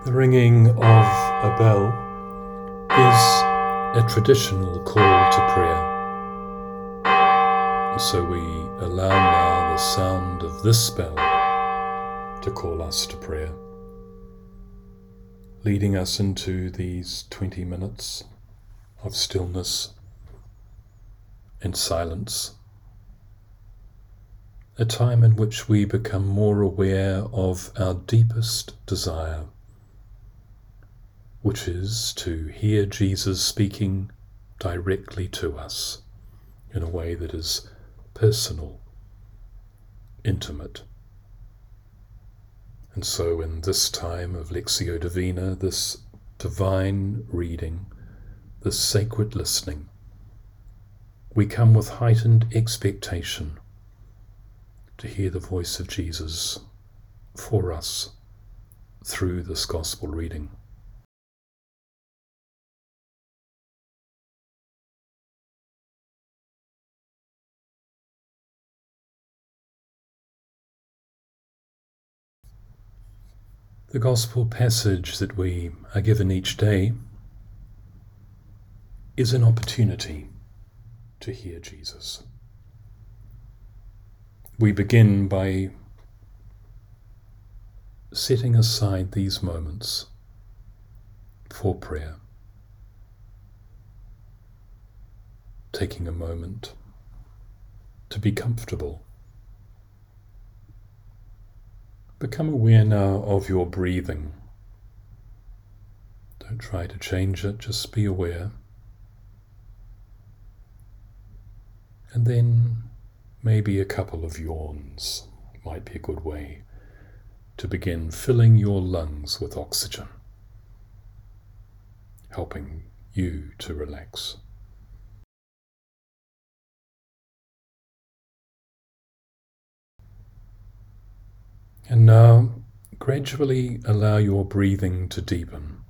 The ringing of a bell is a traditional call to prayer. And so we allow now the sound of this bell to call us to prayer, leading us into these 20 minutes of stillness and silence, a time in which we become more aware of our deepest desire, which is to hear Jesus speaking directly to us in a way that is personal, intimate. And so in this time of Lectio Divina, this divine reading, this sacred listening, we come with heightened expectation to hear the voice of Jesus for us through this gospel reading. The gospel passage that we are given each day is an opportunity to hear Jesus. We begin by setting aside these moments for prayer, taking a moment to be comfortable. Become aware now of your breathing. Don't try to change it, just be aware. And then maybe a couple of yawns might be a good way to begin filling your lungs with oxygen, helping you to relax. And now, gradually allow your breathing to deepen.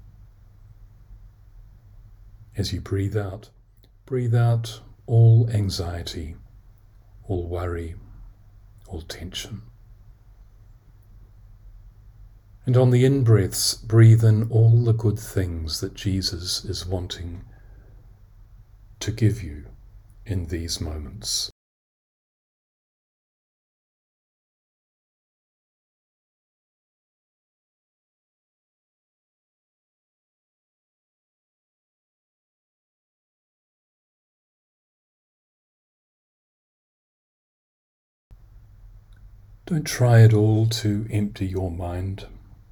As you breathe out all anxiety, all worry, all tension. And on the in-breaths, breathe in all the good things that Jesus is wanting to give you in these moments. Don't try at all to empty your mind.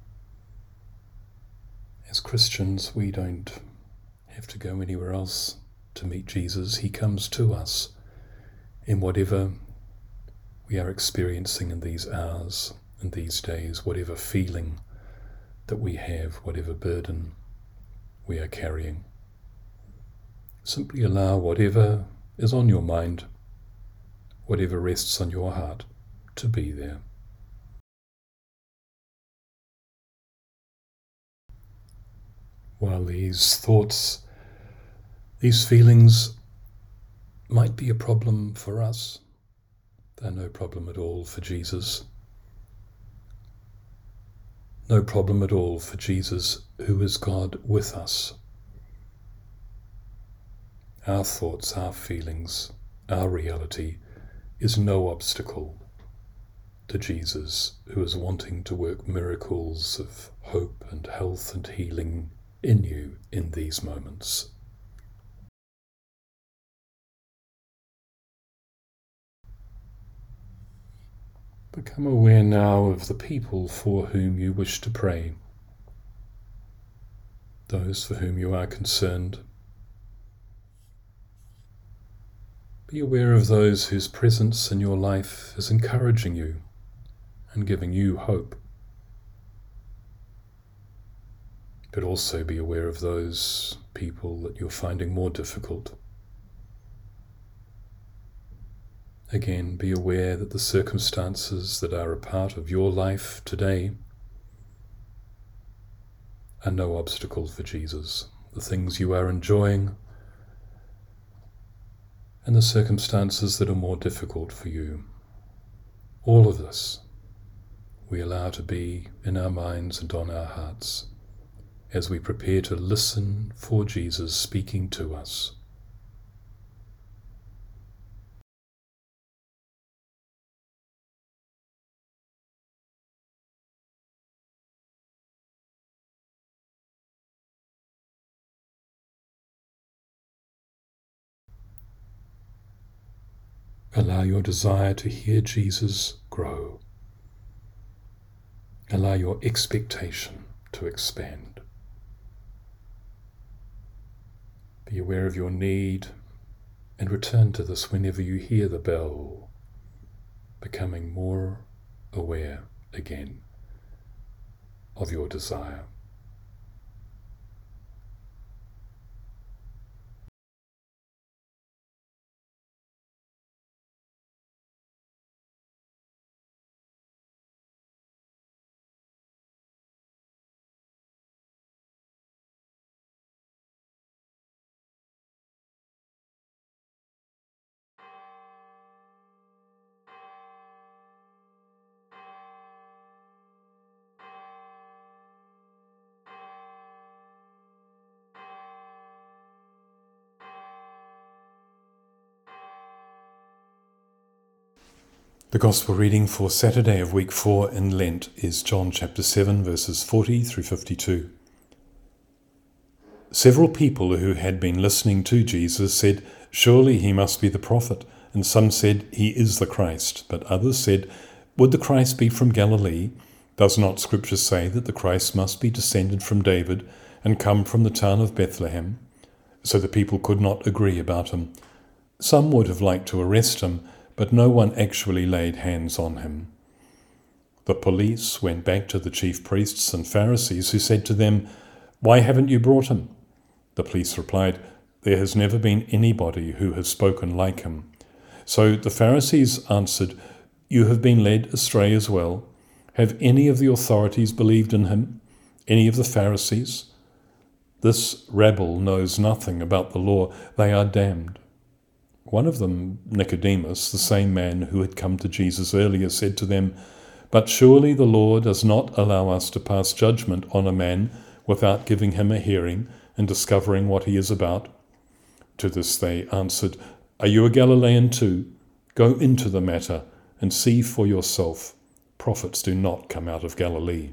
As Christians, we don't have to go anywhere else to meet Jesus. He comes to us in whatever we are experiencing in these hours and these days, whatever feeling that we have, whatever burden we are carrying. Simply allow whatever is on your mind, whatever rests on your heart, to be there. While these thoughts, these feelings might be a problem for us, they're no problem at all for Jesus. No problem at all for Jesus, who is God with us. Our thoughts, our feelings, our reality is no obstacle to Jesus, who is wanting to work miracles of hope and health and healing in you in these moments. Become aware now of the people for whom you wish to pray, those for whom you are concerned. Be aware of those whose presence in your life is encouraging you and giving you hope. But also be aware of those people that you're finding more difficult. Again, be aware that the circumstances that are a part of your life today are no obstacle for Jesus. The things you are enjoying and the circumstances that are more difficult for you. All of this we allow to be in our minds and on our hearts as we prepare to listen for Jesus speaking to us. Allow your desire to hear Jesus grow. Allow your expectation to expand. Be aware of your need and return to this whenever you hear the bell, becoming more aware again of your desire. The Gospel reading for Saturday of week 4 in Lent is John chapter 7 verses 40 through 52. Several people who had been listening to Jesus said, "Surely he must be the prophet." And some said, "He is the Christ." But others said, "Would the Christ be from Galilee? Does not Scripture say that the Christ must be descended from David and come from the town of Bethlehem?" So the people could not agree about him. Some would have liked to arrest him, but no one actually laid hands on him. The police went back to the chief priests and Pharisees, who said to them, "Why haven't you brought him?" The police replied, "There has never been anybody who has spoken like him." So the Pharisees answered, "You have been led astray as well. Have any of the authorities believed in him? Any of the Pharisees? This rabble knows nothing about the law. They are damned." One of them, Nicodemus, the same man who had come to Jesus earlier, said to them, "But surely the law does not allow us to pass judgment on a man without giving him a hearing and discovering what he is about." To this they answered, "Are you a Galilean too? Go into the matter and see for yourself. Prophets do not come out of Galilee."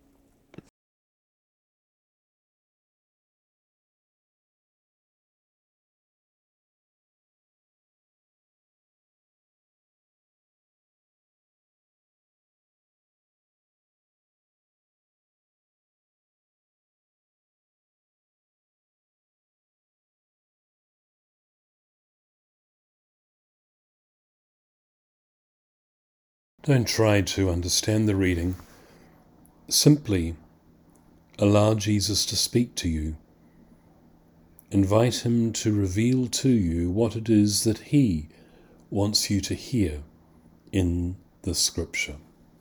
Don't try to understand the reading. Simply allow Jesus to speak to you. Invite him to reveal to you what it is that he wants you to hear in the Scripture.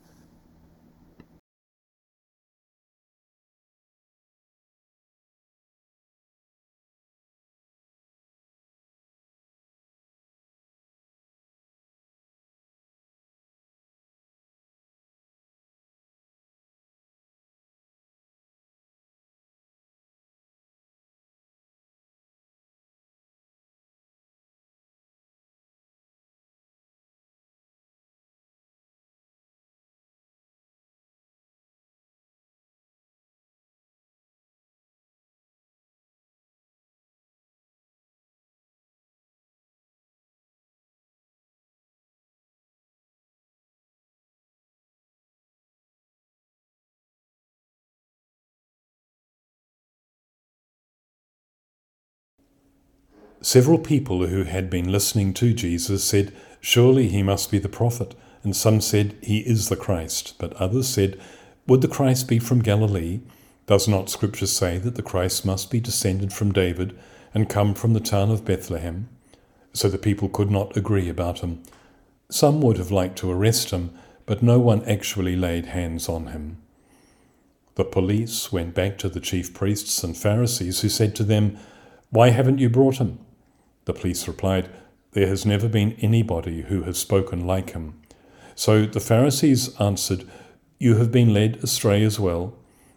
Several people who had been listening to Jesus said, "Surely he must be the prophet." And some said, "He is the Christ." But others said, "Would the Christ be from Galilee? Does not Scripture say that the Christ must be descended from David and come from the town of Bethlehem?" So the people could not agree about him. Some would have liked to arrest him, but no one actually laid hands on him. The police went back to the chief priests and Pharisees, who said to them, "Why haven't you brought him?" The police replied, "There has never been anybody who has spoken like him." So the Pharisees answered, "You have been led astray as well.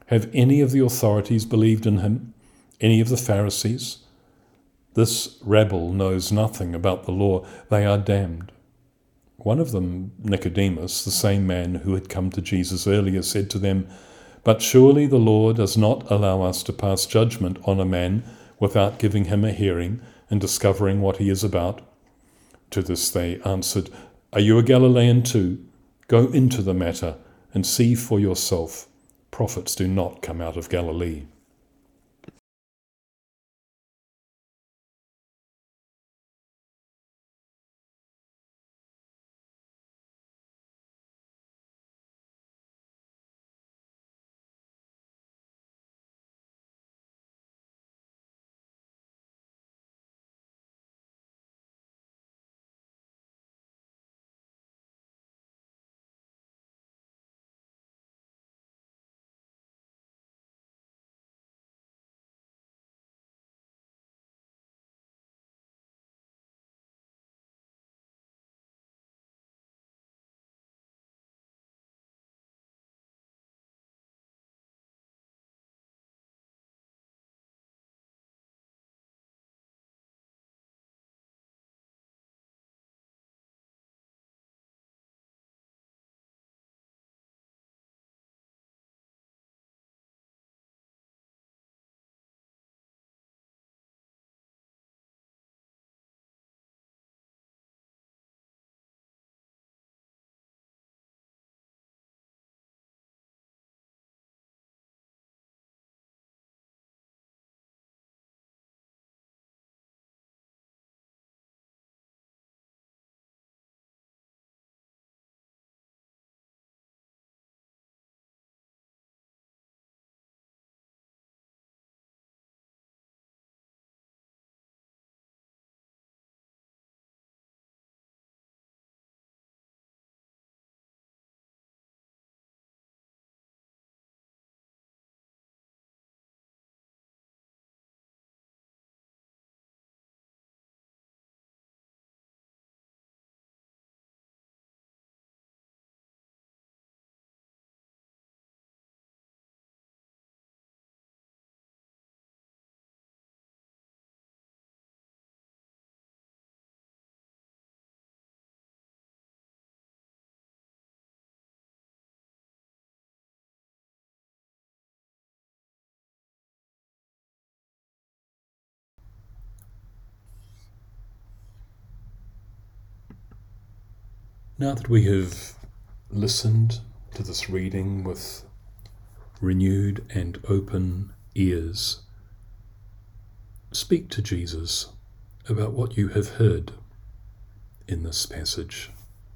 Have any of the authorities believed in him? Any of the Pharisees? This rabble knows nothing about the law. They are damned. One of them, Nicodemus, the same man who had come to Jesus earlier, said to them, "But surely the law does not allow us to pass judgment on a man without giving him a hearing and discovering what he is about." To this they answered, "Are you a Galilean too? Go into the matter and see for yourself. Prophets do not come out of Galilee." Now that we have listened to this reading with renewed and open ears, speak to Jesus about what you have heard in this passage.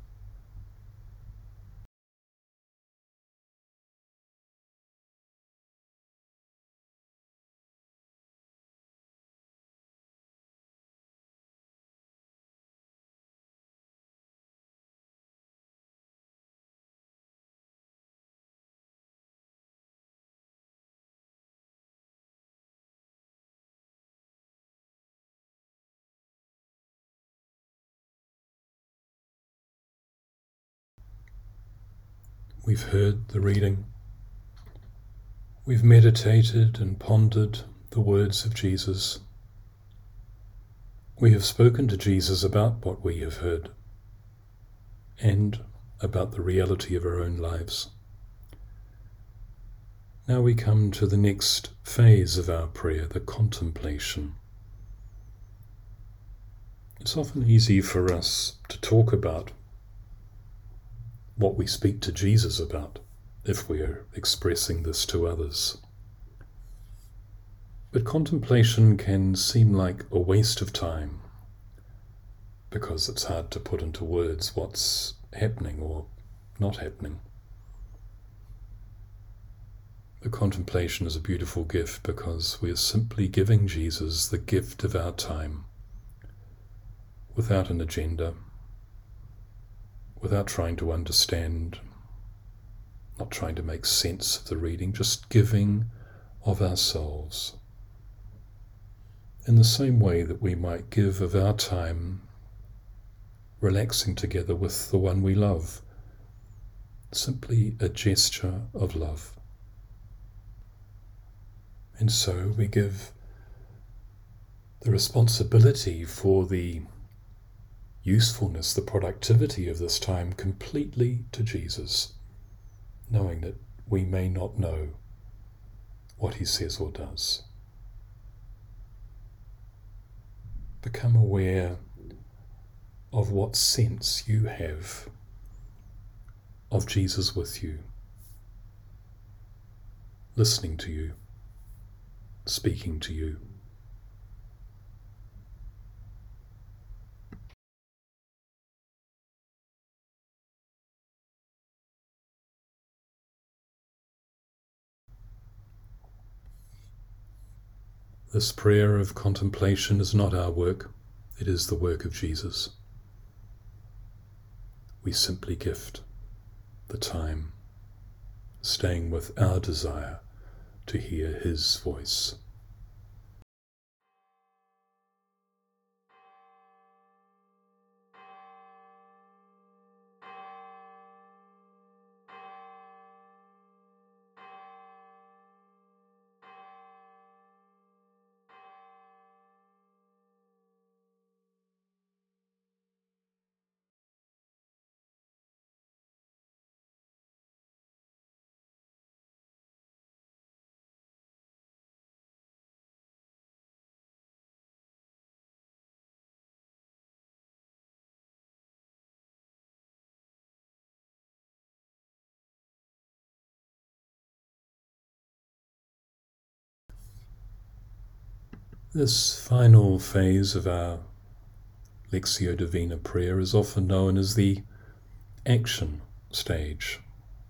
We've heard the reading. We've meditated and pondered the words of Jesus. We have spoken to Jesus about what we have heard and about the reality of our own lives. Now we come to the next phase of our prayer, the contemplation. It's often easy for us to talk about what we speak to Jesus about if we are expressing this to others. But contemplation can seem like a waste of time because it's hard to put into words what's happening or not happening. The contemplation is a beautiful gift because we are simply giving Jesus the gift of our time without an agenda, without trying to understand, not trying to make sense of the reading, just giving of ourselves. In the same way that we might give of our time relaxing together with the one we love, simply a gesture of love. And so we give the responsibility for the usefulness, the productivity of this time completely to Jesus, knowing that we may not know what he says or does. Become aware of what sense you have of Jesus with you, listening to you, speaking to you. This prayer of contemplation is not our work, it is the work of Jesus. We simply gift the time, staying with our desire to hear his voice. This final phase of our Lectio Divina prayer is often known as the action stage.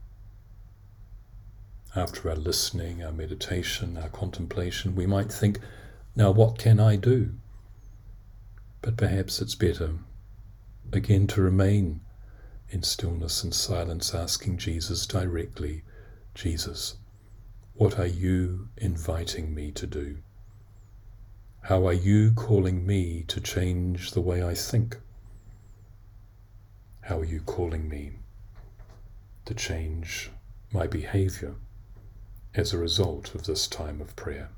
After our listening, our meditation, our contemplation, we might think, now what can I do? But perhaps it's better, again, to remain in stillness and silence, asking Jesus directly, Jesus, what are you inviting me to do? How are you calling me to change the way I think? How are you calling me to change my behavior as a result of this time of prayer?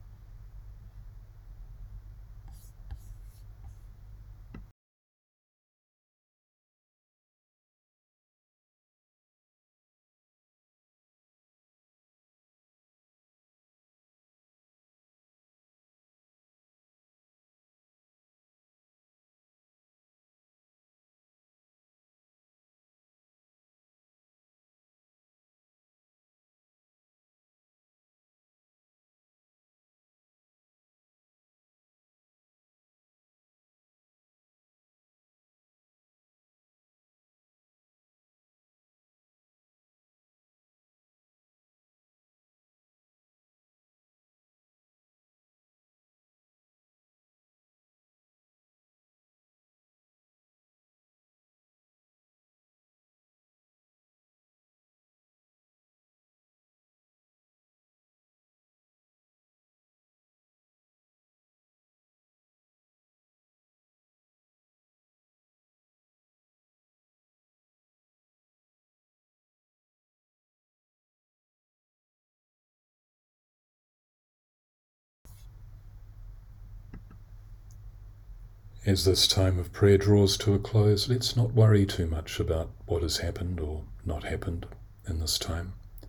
As this time of prayer draws to a close, let's not worry too much about what has happened or not happened in this time.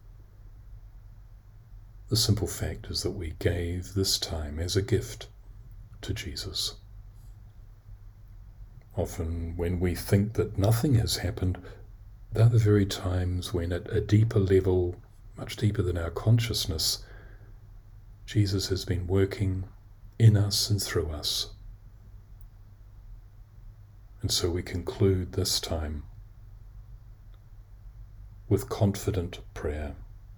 The simple fact is that we gave this time as a gift to Jesus. Often when we think that nothing has happened, they're the very times when at a deeper level, much deeper than our consciousness, Jesus has been working in us and through us. And so we conclude this time with confident prayer.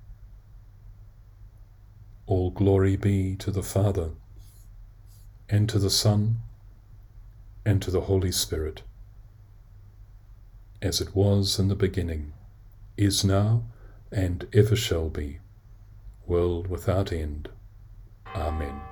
All glory be to the Father, and to the Son, and to the Holy Spirit, as it was in the beginning, is now, and ever shall be, world without end. Amen.